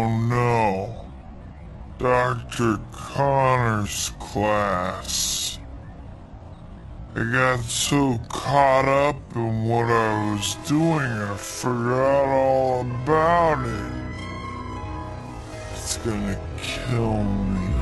Oh no. Dr. Connor's class. I got so caught up in what I was doing, I forgot all about it. It's gonna kill me.